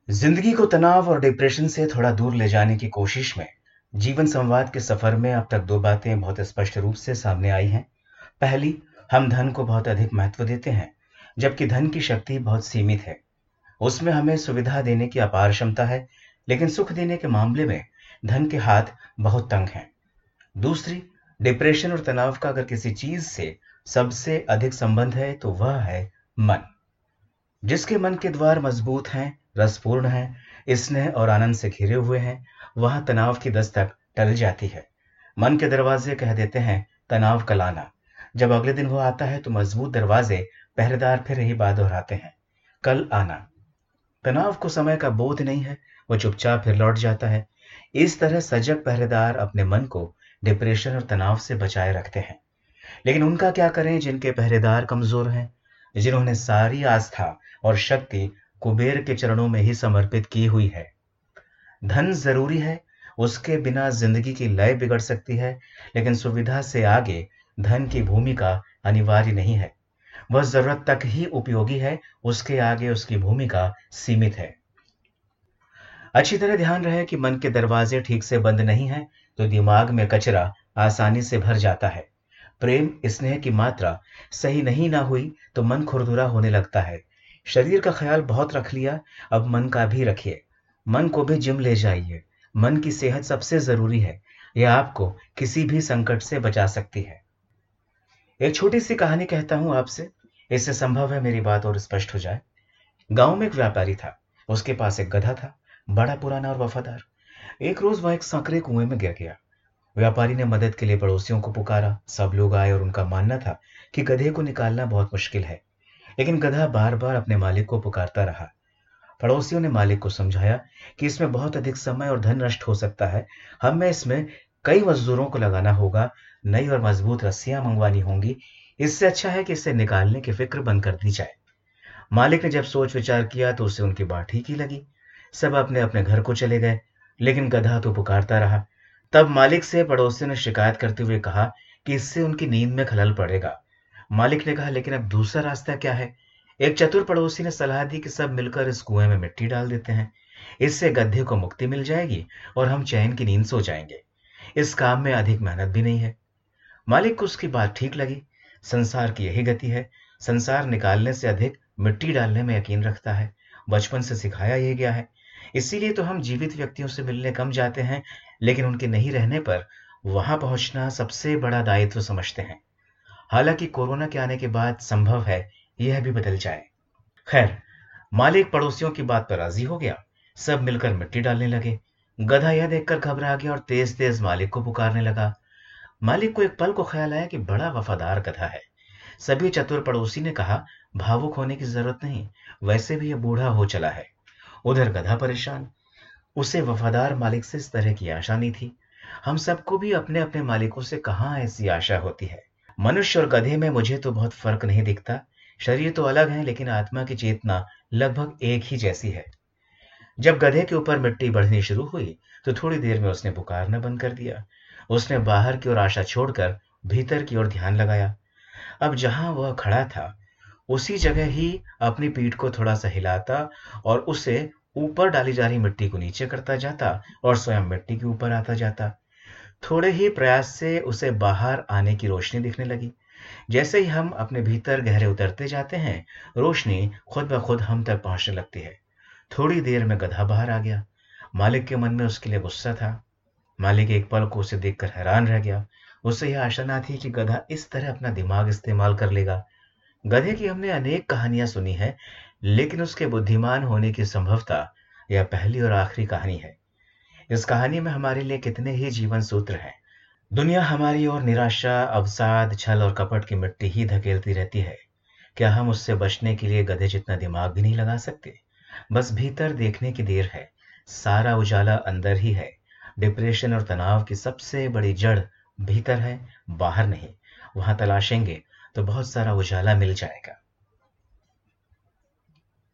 जिंदगी को तनाव और डिप्रेशन से थोड़ा दूर ले जाने की कोशिश में जीवन संवाद के सफर में अब तक दो बातें बहुत स्पष्ट रूप से सामने आई हैं। पहली, हम धन को बहुत अधिक महत्व देते हैं, जबकि धन की शक्ति बहुत सीमित है। उसमें हमें सुविधा देने की अपार क्षमता है, लेकिन सुख देने के मामले में धन के हाथ बहुत तंग हैं। दूसरी, डिप्रेशन और तनाव का अगर किसी चीज से सबसे अधिक संबंध है तो वह है मन। जिसके मन के द्वार मजबूत हैं, रसपूर्ण हैं, स्नेह और आनंद से घिरे हुए हैं, वहां तनाव की दस्तक टल जाती है। मन के दरवाजे कह देते हैं तनाव कल आना। जब अगले दिन वो आता है तो मजबूत दरवाजे पहरेदार फिर यही बात दोहराते हैं, कल आना। तनाव को समय का बोध नहीं है, वो चुपचाप फिर लौट जाता है। इस तरह सजग पहरेदार अपने मन को डिप्रेशन और तनाव से बचाए रखते हैं। लेकिन उनका क्या करें जिनके पहरेदार कमजोर हैं, जिन्होंने सारी आस्था और शक्ति कुबेर के चरणों में ही समर्पित की हुई है। धन जरूरी है, उसके बिना जिंदगी की लय बिगड़ सकती है, लेकिन सुविधा से आगे धन की भूमिका अनिवार्य नहीं है। वह जरूरत तक ही उपयोगी है, उसके आगे उसकी भूमिका सीमित है। अच्छी तरह ध्यान रहे कि मन के दरवाजे ठीक से बंद नहीं है तो दिमाग में कचरा आसानी से भर जाता है। प्रेम स्नेह की मात्रा सही नहीं ना हुई तो मन खुरदुरा होने लगता है। शरीर का ख्याल बहुत रख लिया, अब मन का भी रखिए। मन को भी जिम ले जाइए। मन की सेहत सबसे जरूरी है, यह आपको किसी भी संकट से बचा सकती है। एक छोटी सी कहानी कहता हूं आपसे, इससे संभव है मेरी बात और स्पष्ट हो जाए। गांव में एक व्यापारी था। उसके पास एक गधा था, बड़ा पुराना और वफादार। एक रोज वह एक सांकरे कुएं में गिर गया। व्यापारी ने मदद के लिए पड़ोसियों को पुकारा। सब लोग आए और उनका मानना था कि गधे को निकालना बहुत मुश्किल है, लेकिन गधा बार बार अपने मालिक को पुकारता रहा। पड़ोसियों ने मालिक को समझाया कि इसमें बहुत अधिक समय और धन नष्ट हो सकता है। हमें इसमें कई मजदूरों को लगाना होगा, नई और मजबूत रस्सियां मंगवानी होंगी। इससे अच्छा है कि इसे निकालने की फिक्र बंद कर दी जाए। मालिक ने जब सोच विचार किया तो उसे उनकी बात ठीक ही लगी। सब अपने अपने घर को चले गए, लेकिन गधा तो पुकारता रहा। तब मालिक से पड़ोसियों ने शिकायत करते हुए कहा कि इससे उनकी नींद में खलल पड़ेगा। मालिक ने कहा, लेकिन अब दूसरा रास्ता क्या है? एक चतुर पड़ोसी ने सलाह दी कि सब मिलकर इस कुएं में मिट्टी डाल देते हैं। इससे गड्ढे को मुक्ति मिल जाएगी और हम चैन की नींद सो जाएंगे। इस काम में अधिक मेहनत भी नहीं है। मालिक को उसकी बात ठीक लगी। संसार की यही गति है। संसार निकालने से अधिक मिट्टी डालने में यकीन रखता है। बचपन से सिखाया यह गया है। इसीलिए तो हम जीवित व्यक्तियों से मिलने कम जाते हैं, लेकिन उनके नहीं रहने पर वहां पहुंचना सबसे बड़ा दायित्व समझते हैं। हालांकि कोरोना के आने के बाद संभव है यह भी बदल जाए। खैर, मालिक पड़ोसियों की बात पर राजी हो गया। सब मिलकर मिट्टी डालने लगे। गधा यह देखकर घबरा गया और तेज तेज मालिक को पुकारने लगा। मालिक को एक पल को ख्याल आया कि बड़ा वफादार गधा है। सभी चतुर पड़ोसी ने कहा, भावुक होने की जरूरत नहीं, वैसे भी यह बूढ़ा हो चला है। उधर गधा परेशान, उसे वफादार मालिक से इस तरह की आशा नहीं थी। हम सबको भी अपने अपने मालिकों से कहाँ ऐसी आशा होती है। मनुष्य और गधे में मुझे तो बहुत फर्क नहीं दिखता। शरीर तो अलग है, लेकिन आत्मा की चेतना लगभग एक ही जैसी है। जब गधे के ऊपर मिट्टी बढ़नी शुरू हुई तो थोड़ी देर में उसने पुकारना बंद कर दिया। उसने बाहर की ओर आशा छोड़कर भीतर की ओर ध्यान लगाया। अब जहां वह खड़ा था उसी जगह ही अपनी पीठ को थोड़ा सा हिलाता और उसे ऊपर डाली जा रही मिट्टी को नीचे करता जाता और स्वयं मिट्टी के ऊपर आता जाता। थोड़े ही प्रयास से उसे बाहर आने की रोशनी दिखने लगी। जैसे ही हम अपने भीतर गहरे उतरते जाते हैं, रोशनी खुद ब खुद हम तक पहुंचने लगती है। थोड़ी देर में गधा बाहर आ गया। मालिक के मन में उसके लिए गुस्सा था। मालिक एक पल को उसे देखकर हैरान रह गया। उसे यह आशा ना थी कि गधा इस तरह अपना दिमाग इस्तेमाल कर लेगा। गधे की हमने अनेक कहानियां सुनी है, लेकिन उसके बुद्धिमान होने की संभवता यह पहली और आखिरी कहानी है। इस कहानी में हमारे लिए कितने ही जीवन सूत्र हैं। दुनिया हमारी ओर निराशा, अवसाद, छल और कपट की मिट्टी ही धकेलती रहती है। क्या हम उससे बचने के लिए गधे जितना दिमाग भी नहीं लगा सकते? बस भीतर देखने की देर है। सारा उजाला अंदर ही है। डिप्रेशन और तनाव की सबसे बड़ी जड़ भीतर है, बाहर नहीं। वहां तलाशेंगे तो बहुत सारा उजाला मिल जाएगा।